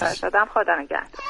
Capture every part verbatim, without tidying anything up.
شدم. خدا نگهدار.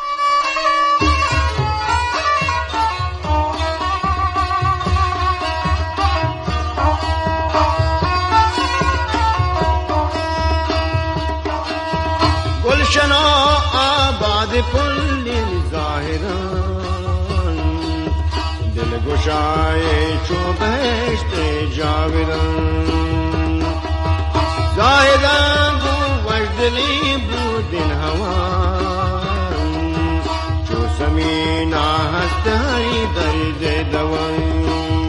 گلشنا آباد پل ظاهران، دل گشای چو بهشت جاودان. زاهدان بو وجدلی بودن هوان، چو سمینا هست هری درد دوان.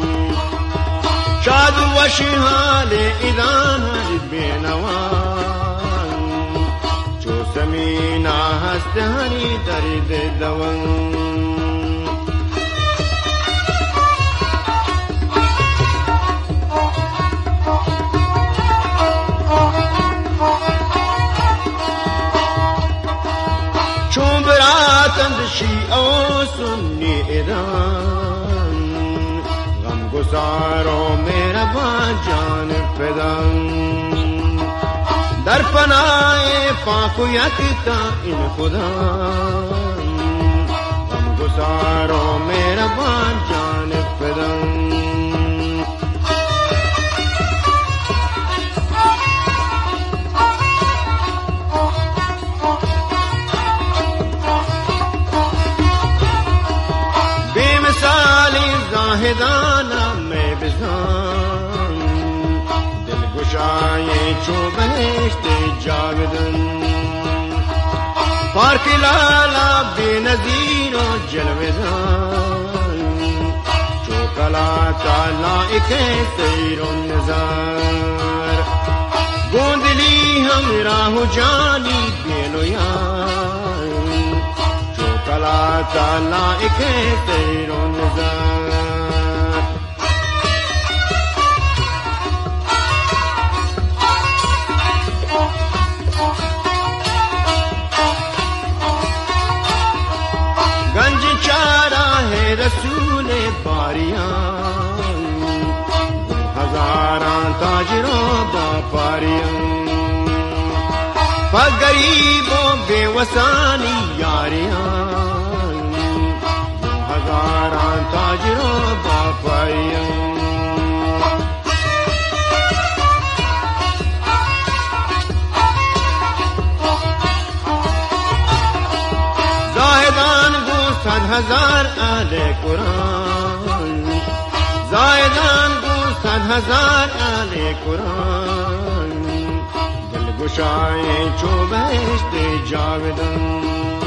شاد و شحال ایدان هر بینوان، چو سمینا هست هری درد دوان. چون براتند شیعه و سنی ایران، غم گسار و مهربان جان فدان. در پناه پاک و یکتا این خدا، غم گسار و مهربان جان فدان. زاهدانا میں بزان، دل گشائے چو بہشت جاودن. پارک لالا بے نظیر و جلویدان، چو کلا لائق سیر و نظار. گوندلی ہمراہ جانی بینو یار، چو کلا لائق سیر و نظار. گنج چارہ ہے رسول باریان، ہزاراں تاجروں باپاریاں. غریبوں بے وسانی یاریاں، ہزاراں تاجروں باپاریاں. زاہدان گو صد ہزار اہل قرآن، زاہدان گو صد ہزار اہل قرآن. دل گشائے چو بہشت جاودان،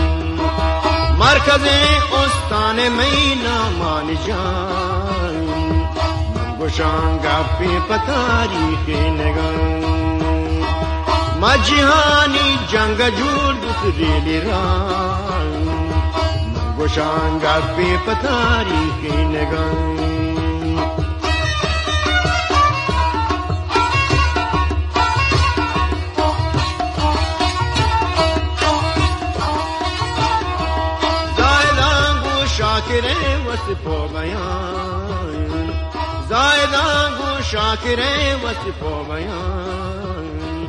مرکز استان مینا مان جان. گشان گپی پتاریخ نگان، مجہانی جنگ جوڑ دوسری لیران. گشان گپی پتاریخ نگان. شاکر وصف و بیان، زائدان گو شاکر وصف و بیان.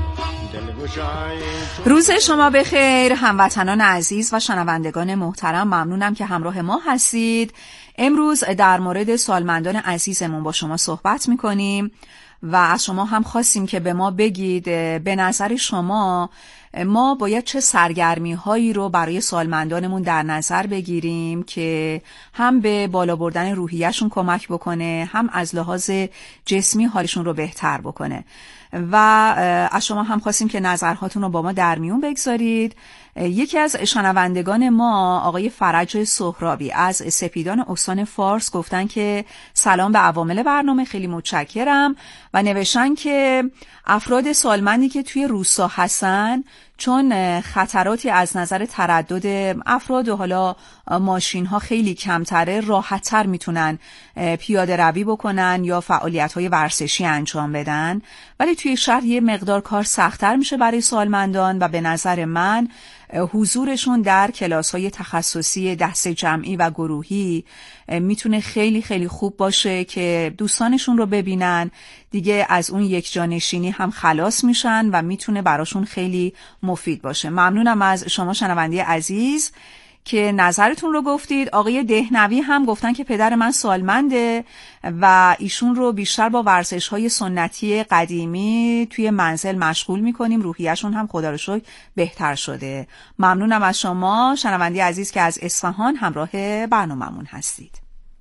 روز شما بخیر هموطنان عزیز و شنوندگان محترم، ممنونم که همراه ما هستید. امروز در مورد سالمندان عزیزمون با شما صحبت میکنیم و از شما هم خواستیم که به ما بگید به نظر شما ما باید چه سرگرمی هایی رو برای سالمندانمون در نظر بگیریم که هم به بالا بردن روحیه‌شون کمک بکنه، هم از لحاظ جسمی حالشون رو بهتر بکنه. و از شما هم خواستیم که نظرهاتون رو با ما در میون بگذارید. یکی از شنوندگان ما آقای فرج سهرابی از سپیدان استان فارس گفتن که سلام به عوامل برنامه، خیلی متشکرم، و نوشتن که افراد سالمندی که توی روستا هستن چون خطراتی از نظر تردد افراد و حالا ماشین ها خیلی کمتره، راحت تر میتونن پیاده روی بکنن یا فعالیت های ورزشی انجام بدن، ولی توی شهر یه مقدار کار سخت‌تر میشه برای سالمندان و به نظر من حضورشون در کلاس‌های تخصصی دسته جمعی و گروهی میتونه خیلی خیلی خوب باشه که دوستانشون رو ببینن، دیگه از اون یک جانشینی هم خلاص میشن و میتونه براشون خیلی مفید باشه. ممنونم از شما شنونده عزیز که نظرتون رو گفتید. آقای دهنوی هم گفتن که پدر من سالمنده و ایشون رو بیشتر با ورزش‌های سنتی قدیمی توی منزل مشغول می‌کنیم، روحیه‌شون هم خدا رو شکر بهتر شده. ممنونم از شما شنونده عزیز که از اصفهان همراه برنامه‌مون هستید.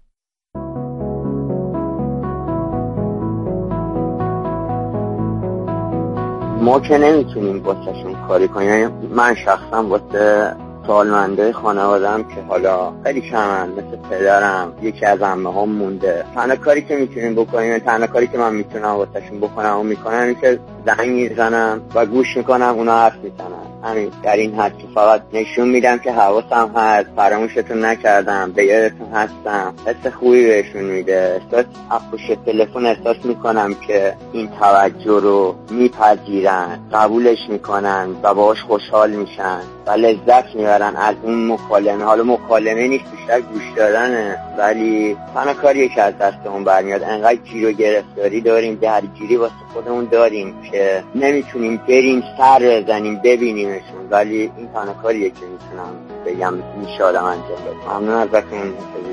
ما که نمیتونیم واسهشون کاری کنیم. من شخصا واسه سالمنده خانواده‌ام که حالا خیلی کمن، مثل پدرم، یکی از عمه‌هام مونده، تنها کاری که میتونیم بکنیم، تنها کاری که من میتونم واسهشون بکنم و میکنم این که زنگ میزنم و گوش میکنم اونا حرف میزنن. همین در این حد که فقط نشون میدم که حواسم هست، فراموشتون نکردم، به یادتون هستم. حس خوبی بهشون میده. احساس پشت تلفن احساس میکنم که این توجه رو میپذیرن، قبولش میکنن و باهاش خوشحال میشن و لذت میبرن از اون مکالمه. حالا مکالمه نیست، بیشتر گوش دادنه، ولی تنها کاریه که از دستمون برمیاد. انقدر گیر و گرفتاری داریم، درگیری واسه خودمون داریم که نمیتونیم بریم سر بزنیم ببینیمشون، ولی این تنها کاریه که میتونم بگم میشه آدم انجام بده. ممنون ازتون.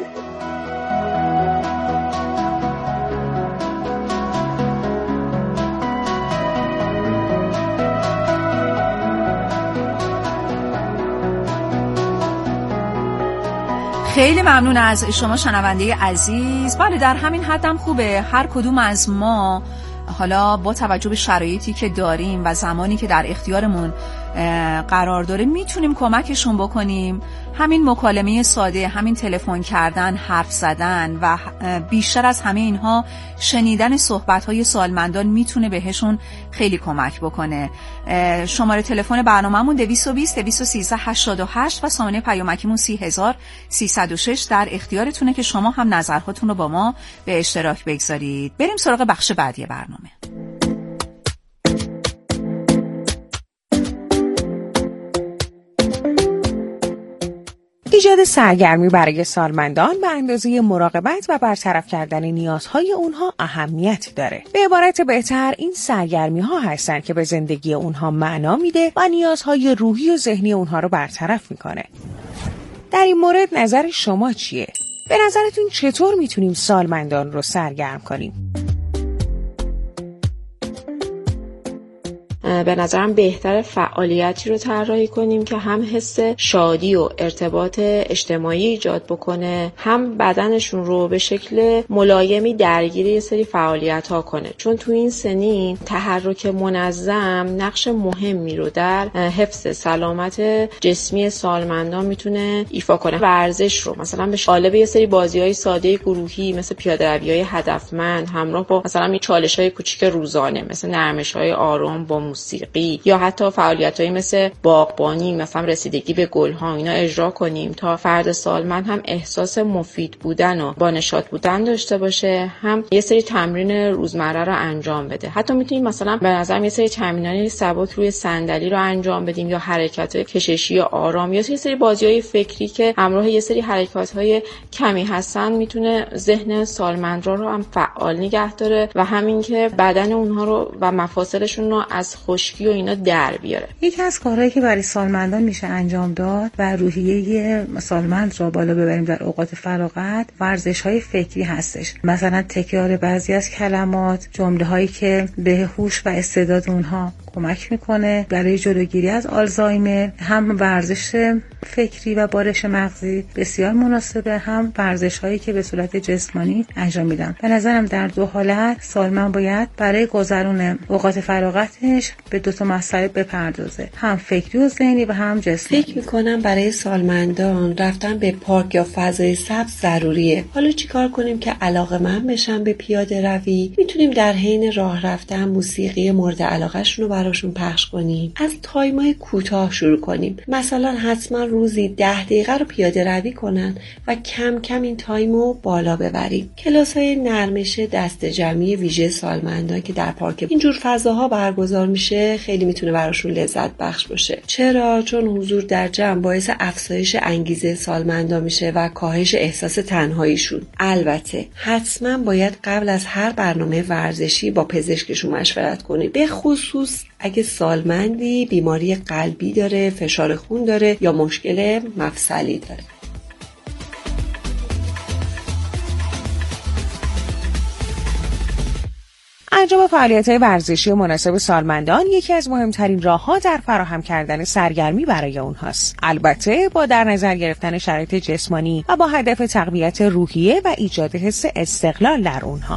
خیلی ممنون از شما شنونده عزیز. بله در همین حدم خوبه. هر کدوم از ما حالا با توجه به شرایطی که داریم و زمانی که در اختیارمون قرار داره میتونیم کمکشون بکنیم. همین مکالمه ساده، همین تلفن کردن، حرف زدن و بیشتر از همه اینها شنیدن صحبت‌های سالمندان میتونه بهشون خیلی کمک بکنه. شماره تلفن برنامه‌مون دویست و بیست دویست و سیزده هشتاد و هشت و سامانه پیامکیمون سی هزار سیصد و شش در اختیارتونه که شما هم نظرهاتون رو با ما به اشتراک بگذارید. بریم سراغ بخش بعدی برنامه. ایجاد سرگرمی برای سالمندان به اندازه مراقبت و برطرف کردن نیازهای اونها اهمیت داره. به عبارت بهتر این سرگرمی ها هستن که به زندگی اونها معنا میده و نیازهای روحی و ذهنی اونها رو برطرف میکنه. در این مورد نظر شما چیه؟ به نظرتون چطور میتونیم سالمندان رو سرگرم کنیم؟ به نظرم بهتر فعالیتی رو طراحی کنیم که هم حس شادی و ارتباط اجتماعی ایجاد بکنه، هم بدنشون رو به شکل ملایمی درگیر یه سری فعالیت ها کنه. چون تو این سنین تحرک منظم نقش مهمی رو در حفظ سلامت جسمی سالمندان میتونه ایفا کنه. ورزش رو مثلا به قالب یه سری بازی‌های ساده گروهی مثل پیاده‌روی‌های هدفمند همراه با مثلا چالش‌های کوچیک روزانه مثل نرمش‌های آرام با موسیقی یا حتی فعالیت‌هایی مثل باغبانی، مثلا رسیدگی به گل‌ها، اینا اجرا کنیم تا فرد سالمند هم احساس مفید بودن و با نشاط بودن داشته باشه، هم یه سری تمرین روزمره رو انجام بده. حتی میتونیم مثلا به نظرم یه سری تمرینای ثبات روی صندلی رو انجام بدیم یا حرکت‌های کششی آرام یا یه سری بازی‌های فکری که همراه یه سری حرکات‌های کمی هستن میتونه ذهن سالمند رو هم فعال نگه داره و همین که بدن اونها رو و مفاصلشون رو از خشکی و اینا در بیاره. یکی از کارهایی که برای سالمندان میشه انجام داد و روحیه سالمند رو بالا ببریم در اوقات فراغت، ورزش‌های فکری هستش. مثلا تکرار بعضی از کلمات، جمله‌هایی که به هوش و استعداد اونها کمک میکنه برای جلوگیری از آلزایمر. هم ورزش فکری و بارش مغزی بسیار مناسبه، هم ورزش هایی که به صورت جسمانی انجام میدن. به نظرم در دو حالت سالمند باید برای گذرون اوقات فراغتش به دو تا مسئله بپردازه، هم فکری و ذهنی و هم جسمانی. فکر میکنم برای سالمندان رفتن به پارک یا فضای سبز ضروریه. حالا چیکار کنیم که علاقه‌مند بشن به پیاده روی؟ میتونیم در حین راه رفتن موسیقی مورد علاقه‌شون رو براشون پخش کنیم. از تایمای کوتاه شروع کنیم. مثلا حتما روزی ده دقیقه رو پیاده روی کنن و کم کم این تایمو بالا ببریم. کلاس‌های نرمش دست جمعی ویژه سالمندان که در پارک اینجور فضاها برگزار میشه خیلی میتونه براشون لذت بخش باشه. چرا؟ چون حضور در جمع باعث افزایش انگیزه سالمندان میشه و کاهش احساس تنهاییشون. البته حتما باید قبل از هر برنامه ورزشی با پزشکشون مشورت کنید. به خصوص اگه سالمندی بیماری قلبی داره، فشار خون داره یا مشکل مفصلی داره. انجام فعالیت‌های ورزشی مناسب سالمندان یکی از مهمترین راه‌ها در فراهم کردن سرگرمی برای اونهاست. البته با در نظر گرفتن شرایط جسمانی و با هدف تقویت روحیه و ایجاد حس استقلال در اونها.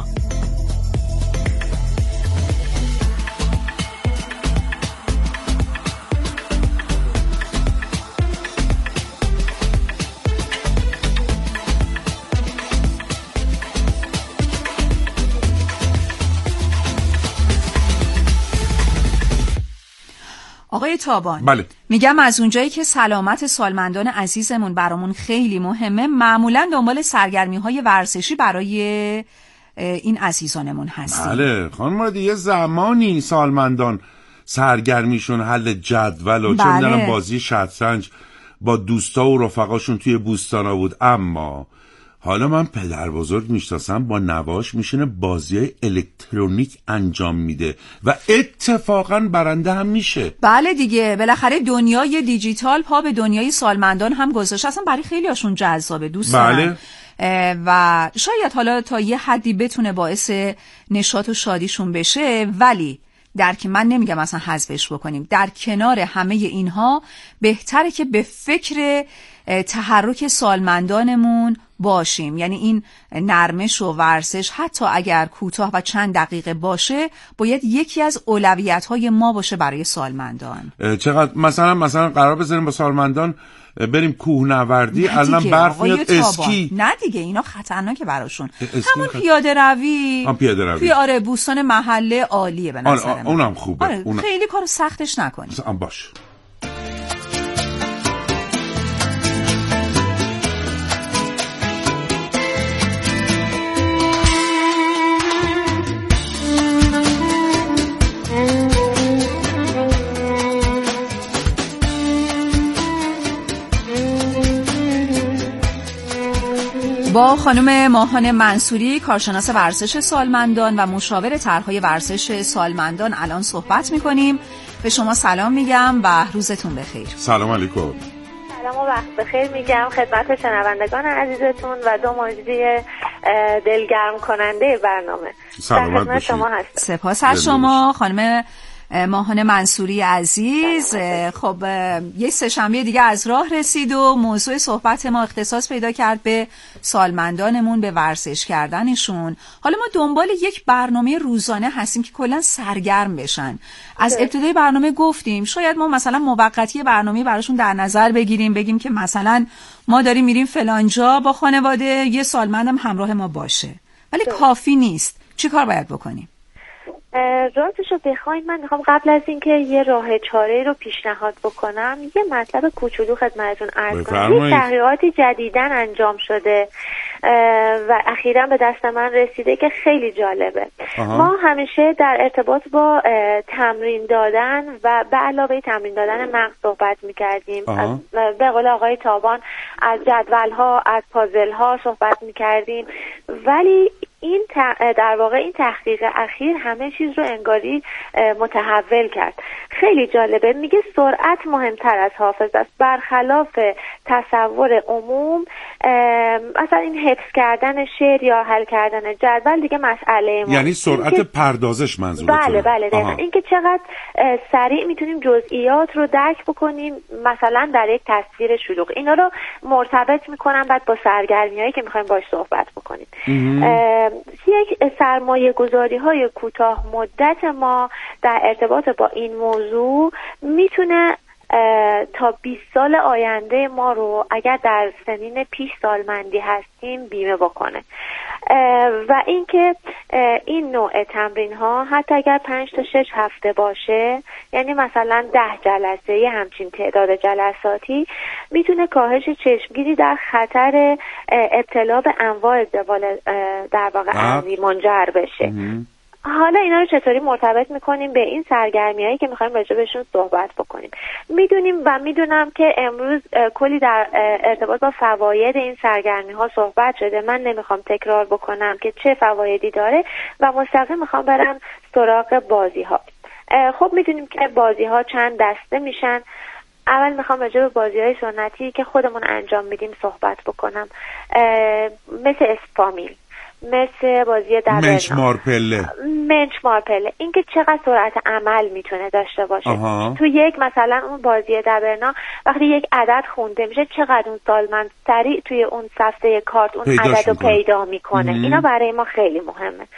آقای تابان، بله. میگم از اونجایی که سلامت سالمندان عزیزمون برامون خیلی مهمه، معمولا دنبال سرگرمی‌های ورزشی برای این عزیزانمون هستیم. بله خانم مرادی، یه زمانی سالمندان سرگرمیشون حل جدول و چه می‌دونم بازی شطرنج با دوستا و رفقاشون توی بوستانا بود، اما حالا من پدر بزرگ میشناسم با نواش میشینه بازی الکترونیک انجام میده و اتفاقا برنده هم میشه. بله دیگه، بالاخره دنیای دیجیتال پا به دنیای سالمندان هم گذاشته، اصلا برای خیلی هاشون جذابه، دوست دارن. بله. و شاید حالا تا یه حدی بتونه باعث نشاط و شادیشون بشه، ولی در که من نمیگم اصلا حذفش بکنیم، در کنار همه اینها بهتره که به فکر تحرک سالمندانمون باشیم. یعنی این نرمش و ورزش حتی اگر کوتاه و چند دقیقه باشه باید یکی از اولویت‌های ما باشه برای سالمندان. چقدر مثلا مثلا قرار بذاریم با سالمندان بریم کوهنوردی، الان برف میاد، اسکی. نه دیگه اینا خطرناکه براشون. همون خط... پیاده روی هم پیاده روی توی آره بوستان محله عالیه به نظر من. اونم خوبه. آره اونم... خیلی کارو سختش نکنیم. باش. با خانم ماهان منصوری، کارشناس ورزش سالمندان و مشاور طرح‌های ورزش سالمندان الان صحبت می‌کنیم. به شما سلام میگم و روزتون بخیر. سلام علیکم. سلام و وقت بخیر میگم خدمت شنوندگان عزیزتون و دو موجودی دلگرم کننده برنامه. سلامت باشید. شما هستم. سپاس از شما خانم ماهان منصوری عزیز. خب یه سه‌شنبه دیگه از راه رسید و موضوع صحبت ما اختصاص پیدا کرد به سالمندانمون، به ورزش کردنشون. حالا ما دنبال یک برنامه روزانه هستیم که کلا سرگرم بشن. از ابتدای برنامه گفتیم شاید ما مثلا موقتی برنامه براشون در نظر بگیریم، بگیم که مثلا ما داریم میریم فلان جا با خانواده، یه سالمندم همراه ما باشه، ولی کافی نیست. چی کار باید بکنیم؟ راستش رو بخواید من میخوام قبل از اینکه یه راه چاره رو پیشنهاد بکنم یه مطلب کوچولو خدمتتون عرض کنم. یه تحقیقاتی جدیداً انجام شده و اخیراً به دست من رسیده که خیلی جالبه. آها. ما همیشه در ارتباط با تمرین دادن و به علاوه تمرین دادن مغز صحبت میکردیم. به قول آقای تابان از جدول‌ها، از پازل‌ها صحبت میکردیم، ولی این در واقع این تحقیق اخیر همه چیز رو انگاری متحول کرد. خیلی جالبه. میگه سرعت مهمتر از حافظه است. برخلاف تصور عموم مثلا این حفظ کردن شعر یا حل کردن جدول دیگه مسئله ما. یعنی سرعت که... پردازش منظورتونه؟ بله بله دقیقاً. اینکه چقدر سریع میتونیم جزئیات رو درک بکنیم مثلا در یک تصویر شلوغ. اینا رو مرتبط میکنم بعد با سرگرمیایی که میخوایم باهاش صحبت بکنیم. یک سرمایه گذاری های کوتاه مدت ما در ارتباط با این موضوع میتونه تا بیست سال آینده ما رو اگر در سنین پیش سالمندی هستیم بیمه بکنه. و اینکه این نوع تمرین ها حتی اگر پنج تا شش هفته باشه، یعنی مثلا ده جلسه یه همچین تعداد جلساتی، میتونه کاهش چشمگیری در خطر ابتلا به انواع زوال در واقع عمومی منجر بشه. حالا اینا رو چطوری مرتبط میکنیم به این سرگرمیایی که میخوایم راجع بهشون صحبت بکنیم؟ میدونیم و میدونم که امروز کلی در ارتباط با فواید این سرگرمی ها صحبت شده. من نمیخوام تکرار بکنم که چه فوایدی داره و مستقیم میخوام برم سراغ بازی ها. خب میدونیم که بازی ها چند دسته میشن. اول میخوام راجع به بازی های سنتی که خودمون انجام میدیم صحبت بکنم، مثل اسپامیل، مثل بازی دبرنا، منچ مارپله منچ مارپله این که چقدر سرعت عمل میتونه داشته باشه. آها. تو یک مثلا اون بازی دبرنا وقتی یک عدد خونده میشه چقدر اون سالمند سریع توی اون صفحه کارت اون عدد رو پیدا میکنه. مم. اینا برای ما خیلی مهمه.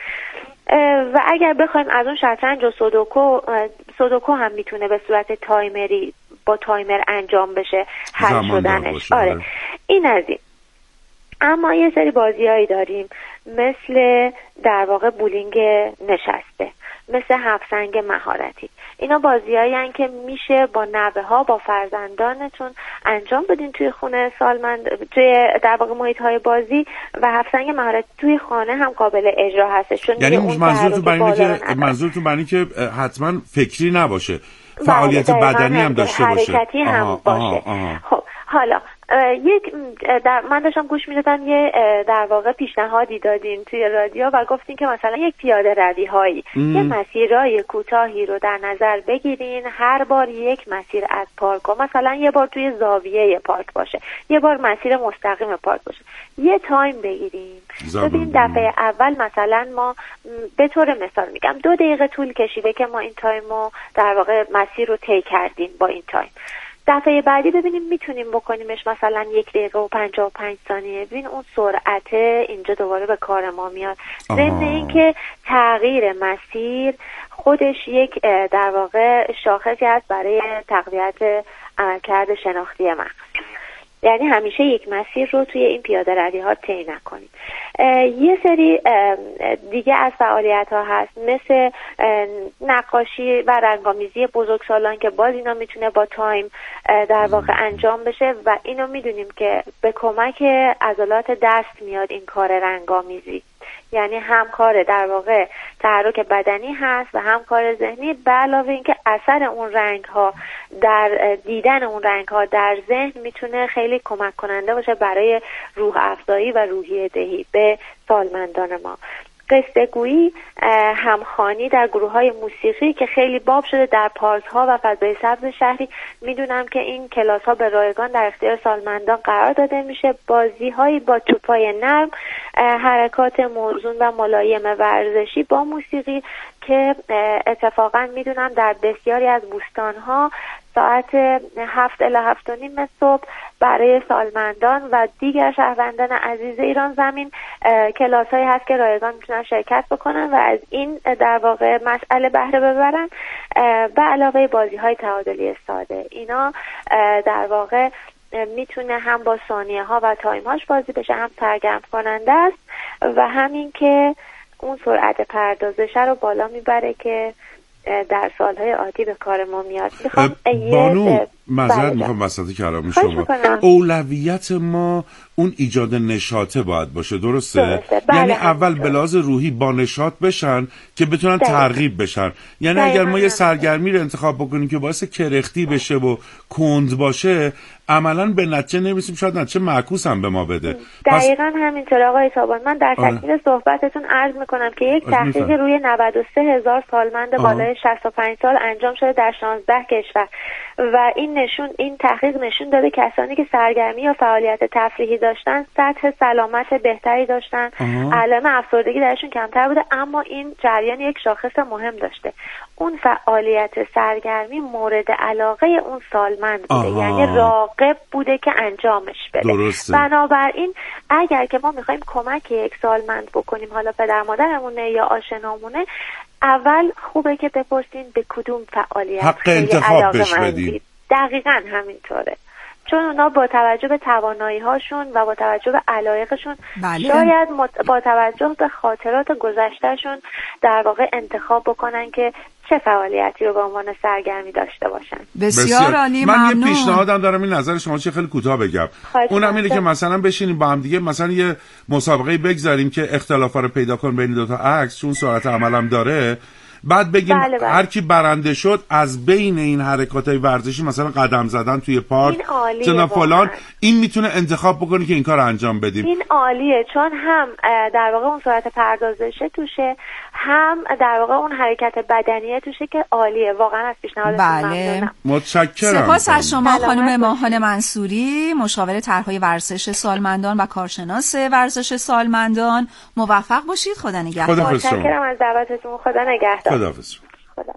و اگر بخوایم از اون شطرنج و سودوکو، سودوکو هم میتونه به صورت تایمری با تایمر انجام بشه حل شدنش. آره این از این. اما یه سری بازیایی داریم مثل در واقع بولینگ نشسته، مثل هفت مهارتی. اینا بازیایی هستن که میشه با نوه ها با فرزندانتون انجام بدین توی خونه سالمند، توی در واقع محیط های بازی. و هفت مهارتی توی خانه هم قابل اجرا هستش. چون یعنی منظورتون برای که منظورتون برای که حتما فکری نباشه، فعالیت بدنی هم داشته باشه، حرکتی هم آها، باشه. آها، آها. خب حالا یک در من داشتم گوش میدادم یه در واقع پیشنهادی دادین توی رادیو و گفتین که مثلا یک پیاده روی هایی یه مسیرهای کوتاهی رو در نظر بگیرین، هر بار یک مسیر از پارک و مثلا یه بار توی زاویه پارک باشه، یه بار مسیر مستقیم پارک باشه، یه تایم بگیریم. ببین دفعه اول مثلا ما به طور مثال میگم دو دقیقه طول کشیده که ما این تایم رو در واقع مسیر رو طی کردیم با این تایم. دفعه بعدی ببینیم میتونیم بکنیمش مثلا یک دقیقه و پنجاه و پنج ثانیه. ببین اون سرعت اینجا دوباره به کار ما میاد. ضمن اینکه تغییر مسیر خودش یک در واقع شاخصی هست برای تقویت عملکرد شناختی مغز. یعنی همیشه یک مسیر رو توی این پیاده روی ها طی نکنیم. یه سری دیگه از فعالیت ها هست مثل نقاشی و رنگامیزی بزرگسالان که باز اینا میتونه با تایم در واقع انجام بشه و اینو میدونیم که به کمک عضلات دست میاد این کار رنگامیزی. یعنی هم کار در واقع تحرک بدنی هست و هم کار ذهنی، به علاوه اینکه اثر اون رنگ ها در دیدن اون رنگ ها در ذهن میتونه خیلی کمک کننده باشه برای روح افزایی و روحیه دهی به سالمندان ما. قصه گویی، همخوانی در گروه های موسیقی که خیلی باب شده در پارک ها و فضای سبز شهری. میدونم که این کلاس ها به رایگان در اختیار سالمندان قرار داده میشه. بازی هایی با توپای نرم، حرکات موزون و ملایم ورزشی با موسیقی که اتفاقا میدونم در بسیاری از بوستان ها ساعت هفت الی هفت و نیم صبح برای سالمندان و دیگر شهروندان عزیز ایران زمین کلاس هایی هست که رایگان میتونن شرکت بکنن و از این در واقع مسئله بهره ببرن. به علاوه بازی های تعادلی ساده، اینا در واقع میتونه هم با ثانیه ها و تایم هاش بازی بشه، هم سرگرم کننده است و همین که اون سرعت پردازش رو بالا میبره که در سالهای عادی به کار ما میاد. بانو معذرت میخوام وسط کلام شما، اولویت ما اون ایجاد نشاطه باید باشه، درسته؟ درسته. بله یعنی اول به لحاظ روحی با نشاط بشن که بتونن دقیقا. ترغیب بشن. یعنی دقیقا. اگر ما یه سرگرمی رو انتخاب بکنیم که باعث کرختی بشه و کند باشه، عملاً به نتیجه نمیرسیم، شاید نتیجه معکوس هم به ما بده. دقیقاً پس... همینطور آقای تابان. من در تکمیل صحبتتون عرض میکنم که یک تحقیق روی نود و سه هزار سالمند بالای شصت و پنج سال انجام شده در شانزده کشور و این نشون این تحقیق نشون داده کسانی که سرگرمی یا فعالیت تفریحی داشتن سطح سلامت بهتری داشتن، علائم افسردگی درشون کمتر بوده. اما این جریان یک شاخص مهم داشته، اون فعالیت سرگرمی مورد علاقه اون سالمند بوده. آها. یعنی راغب بوده که انجامش بده. درسته. بنابراین اگر که ما میخوایم کمک یک سالمند بکنیم، حالا پدر مادرمونه یا آشنامونه، اول خوبه که بپرسین به کدوم فعالیت حق انتخاب بهش بدیم. دقیقاً همینطوره، چون اونا با توجه به توانایی هاشون و با توجه به علایقشون بله. شاید مت... با توجه به خاطرات گذشتهشون در واقع انتخاب بکنن که چه فعالیتی رو به عنوان سرگرمی داشته باشن. بسیار عالی، من ممنون. یه پیشنهادم دارم، این نظر شما چه خیلی کوتاه بگم. اونم اینه که مثلا بشینیم با هم دیگه مثلا یه مسابقه بگذاریم که اختلافا رو پیدا کن بین دو تا عکس، چون سرعت عملم داره بعد بگیم بله بله. هر کی برنده شد از بین این حرکاتای ورزشی مثلا قدم زدن توی پارک چنا فلان، این میتونه انتخاب بکنه که این کار انجام بدیم. این عالیه، چون هم در واقع اون سرعت پردازشه توشه، هم در واقع اون حرکت بدنیه توشه که عالیه. واقعا از پیشنهادتون ممنونم. متشکرم. سپاس از شما خانم ماهان منصوری، مشاور طرح‌های ورزش سالمندان و کارشناس ورزش سالمندان. موفق باشید. خدا نگهدار. متشکرم از دعوتتون. خدا نگهدار. خداحافظ. خدا.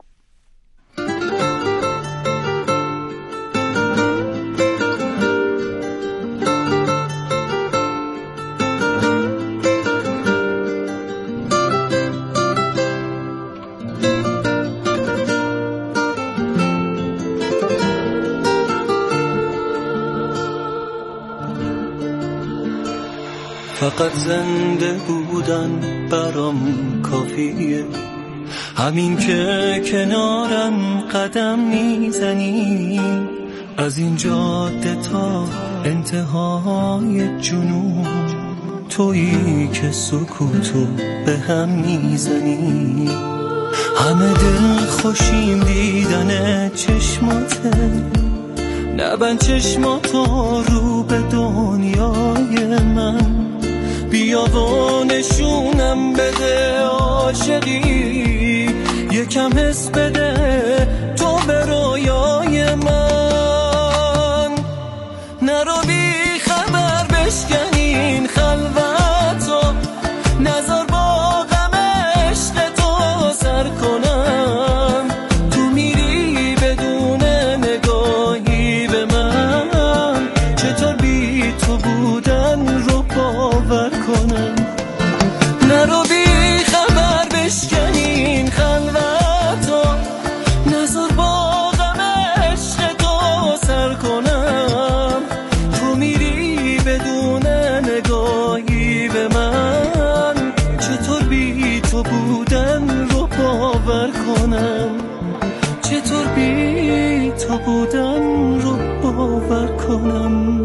فقط زنده بودن برام کافیه، همین که کنارم قدم میزنی، از این جاده تا انتهای جنوب، تویی که سکوتو به هم میزنی. همه دل خوشیم دیدن چشماته، نبند چشماتو رو به دنیای من، بیا و نشونم بده عاشقی، یکم حس بده تو به رویای من. نرو بی خبر بشکنین خلوتو، نظر با غم عشق تو سر کنم، تو میری بدون نگاهی به من، چطور بی تو بودن رو باور کنم. نرو بی خبر بشکنین خلوتو، نظر با غم عشق تو سر کنم، تو میری بدون نگاهی به من، چطور بی تو بودن رو باور کنم، چطور بی تو بودن رو باور کنم.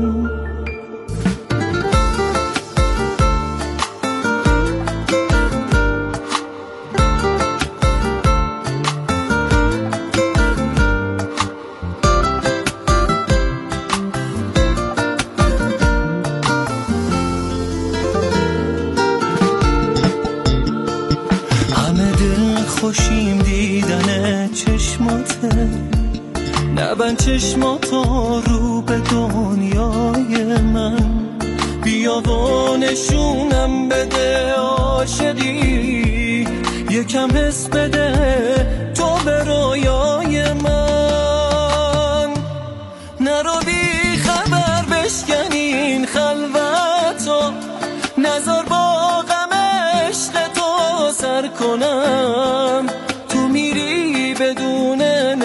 خوشیم دیدن چشماته، نبند چشماتو رو به دنیای من، بیا و نشونم بده عاشقی، یکم حس بده تو به رویای من. نرو بی خبر بشکنین خلوتو، نظر با غم عشق تو سر کنم، تو میری بدون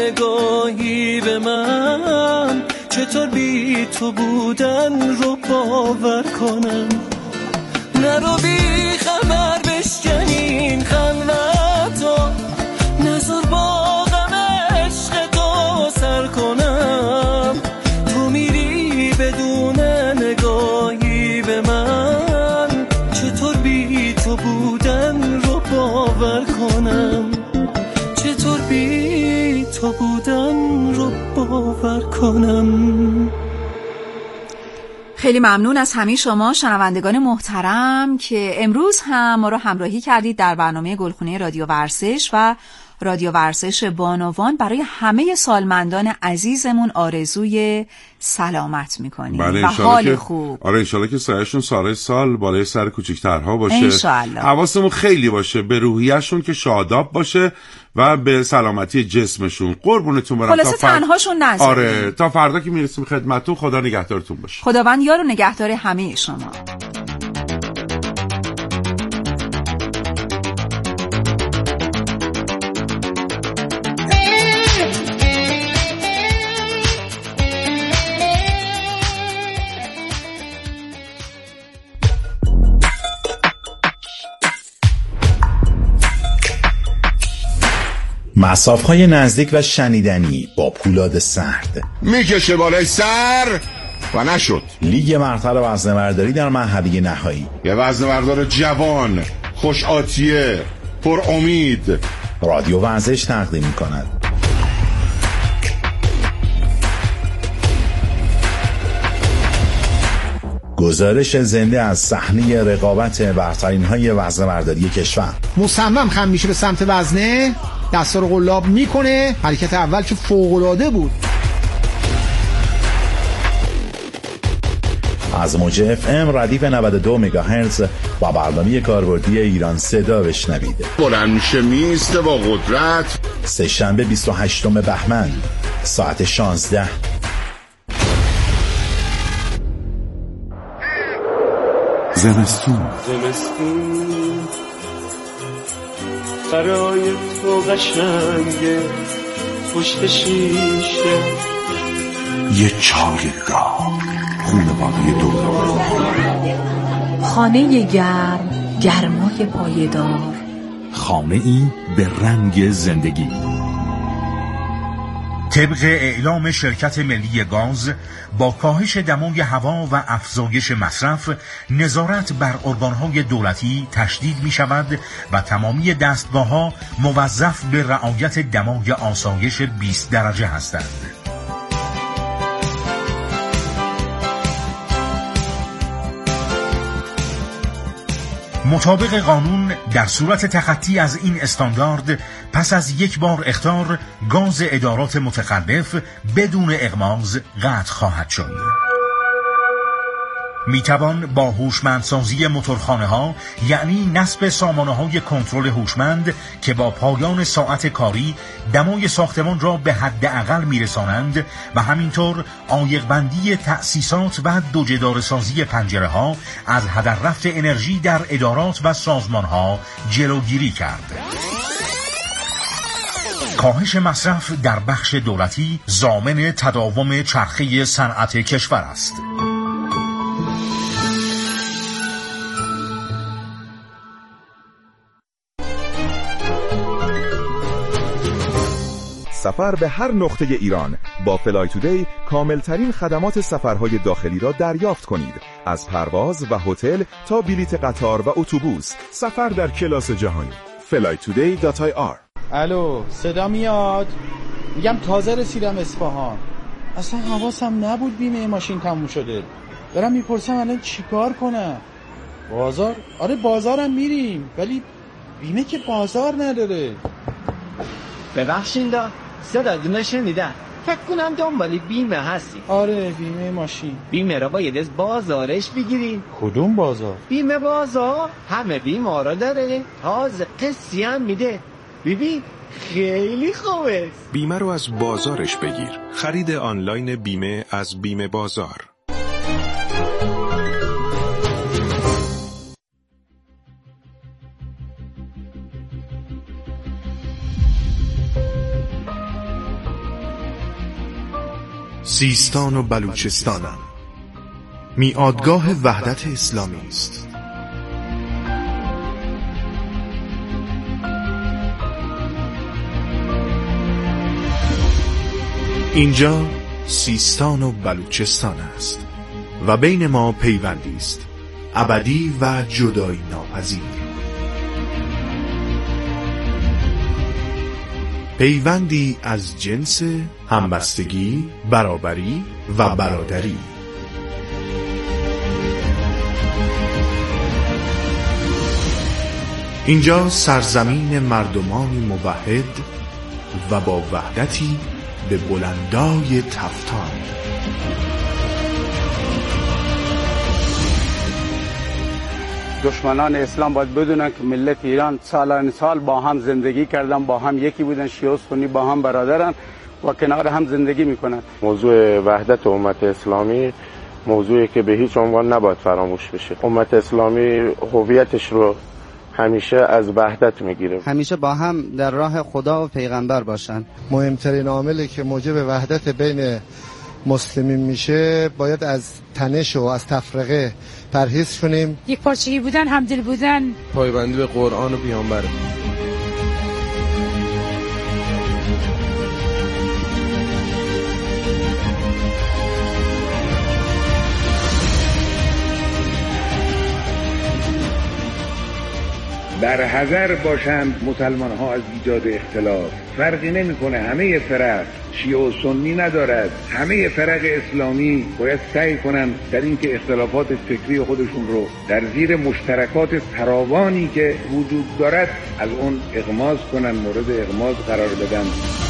نگاهی به من، چطور بی تو بودن رو باور کنم. نرو بی خبر بشکنین خلوتو، نظر با غم عشق تو سر کنم، تو میری بدون نگاهی به من، چطور بی تو بودن رو باور کنم، چطور بی تو بودن رو باور کنم. خیلی ممنون از همه شما شنوندگان محترم که امروز هم ما رو همراهی کردید در برنامه گلخونه رادیو ورزش و رادیو ورزش بانوان. برای همه سالمندان عزیزمون آرزوی سلامت میکنیم بله، و حال که خوب. آره انشالله که سایه‌شون سال سال بالای سر کوچیک‌ترها باشه انشالله. حواسمون خیلی باشه به روحیه‌شون که شاداب باشه و به سلامتی جسمشون. قربونتون برم. خلاصه فر... تنهاشون نذارید. آره تا فردا که میرسیم خدمتتون. خدا نگهدارتون باشه. خداوند یار و نگهدار همه شما. مسافهای نزدیک و شنیدنی با پولاد سرد میکشه بالای سر و نشد. لیگ برتر وزنه‌برداری در مرحله نهایی. یه وزنه‌بردار جوان، خوش آتیه، پر امید، رادیو ورزش تقدیم می‌کند. گزارش زنده از صحنه رقابت برترین‌های وزنه‌برداری کشور. مصمم خم میشه به سمت وزنه، دستا رو قلاب میکنه. حرکت اول که فوق‌العاده بود. از موج اف ام ردیف نود و دو مگاهرتز و برنامه کاربردی ایران صدا بشنوید. بلند میشه میسته با قدرت. سه شنبه بیست و هشتم بهمن ساعت شانزده. زمستون زمستون برای تو قشنگه، پشت شیشه یه چایگاه، خونواده دور، خانه گرم، گرمای پایدار، خانه ای به رنگ زندگی. طبق اعلام شرکت ملی گاز، با کاهش دمای هوا و افزایش مصرف، نظارت بر ارگانهای دولتی تشدید می شود و تمامی دستگاه‌ها موظف به رعایت دمای آسایش بیست درجه هستند. مطابق قانون، در صورت تخطی از این استاندارد، پس از یک بار اخطار، گاز ادارات متخلف بدون اغماض قطع خواهد شد. می توان با هوشمندسازی موتورخانه ها، یعنی نصب سامانه های کنترل هوشمند که با پایان ساعت کاری دمای ساختمان را به حداقل می رسانند و همینطور عایق بندی تأسیسات و دوجدار سازی پنجره ها از هدر رفت انرژی در ادارات و سازمان ها جلوگیری کرد. کاهش مصرف در بخش دولتی ضامن تداوم چرخه صنعت کشور است. سفر به هر نقطه ایران با فلای تودی کاملترین خدمات سفرهای داخلی را دریافت کنید. از پرواز و هتل تا بلیت قطار و اتوبوس، سفر در کلاس جهانی. فلای تودی دات آی آر. الو، صدا میاد؟ میگم تازه رسیدم اصفهان. اصلا حواسم نبود بیمه ماشین تموم شده. دارم میپرسم الان چیکار کنم؟ بازار؟ آره بازارم میریم، ولی بیمه که بازار نداره. ببخشین دا صداتون شنیدم، فکر کنم دنبالی بیمه هستی. آره بیمه ماشین. بیمه را باید از بازارش بگیرین. کدوم بازار؟ بیمه بازار همه بیمه را داره، تازه قسطی هم میده. ببین خیلی خوبه. بیمه رو از بازارش بگیر. خرید آنلاین بیمه از بیمه بازار. سیستان و بلوچستانم میادگاه وحدت اسلامی است. اینجا سیستان و بلوچستان است و بین ما پیوندی است ابدی و جدایی ناپذیر. پیوندی از جنس همبستگی، برابری و برادری. اینجا سرزمین مردمانی موحد و با وحدتی به بلندای تفتان. دشمنان اسلام باید بدونن که ملت ایران سالان سال با هم زندگی کردن، با هم یکی بودن، شیعه و سنی با هم برادرن و کنار هم زندگی میکنن. موضوع وحدت امت اسلامی موضوعی که به هیچ عنوان نباید فراموش بشه. امت اسلامی هویتش رو همیشه از وحدت میگیره، همیشه با هم در راه خدا و پیغمبر باشن. مهمترین عاملی که موجب وحدت بین مسلمین میشه باید از تنش و از تفرقه پرهیز کنیم. یک پارچگی بودن، همدل بودن، پایبندی به قرآن و پیامبر. در حذر باشند مسلمان ها از ایجاد اختلاف. فرقی نمیکنه، همه فرق شیعه و سنی ندارد، همه فرق اسلامی باید سعی کنن در اینکه اختلافات فکری خودشون رو در زیر مشترکات فراوانی که وجود دارد از اون اغماض کنن، مورد اغماض قرار بدن.